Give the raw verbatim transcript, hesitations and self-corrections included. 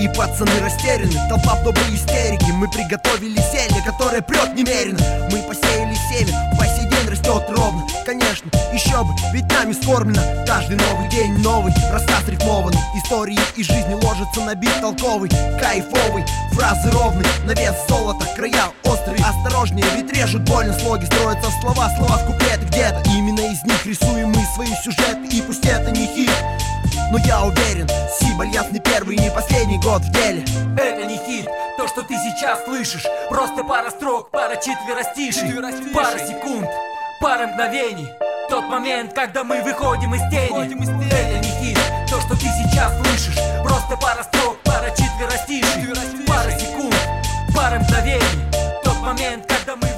И пацаны растеряны, толпа в доброй истерике. Мы приготовили зелье, которое прет немерено. Мы посеяли семя, по сей день растет ровно. Конечно, еще бы, ведь нами скормлено. Каждый новый день новый, рассказ рифмованный. Истории из жизни ложатся на бит толковый, кайфовый, фразы ровные, на вес золота, края острые. Осторожнее, ведь режут больно слоги, строятся в слова, слова в куплеты где-то. Именно из них рисуем мы свои сюжеты, и пусть это не хит, но я уверен, сим альянс не первый и не последний год в деле. Это не хит, то, что ты сейчас слышишь. Просто пара строк, пара четверостишей, пара секунд, пара мгновений. Тот момент, когда мы выходим из тени. Это не хит, то, что ты сейчас слышишь. Просто пара строк, пара четверостишей, пара секунд, пара мгновений. Тот момент, когда мы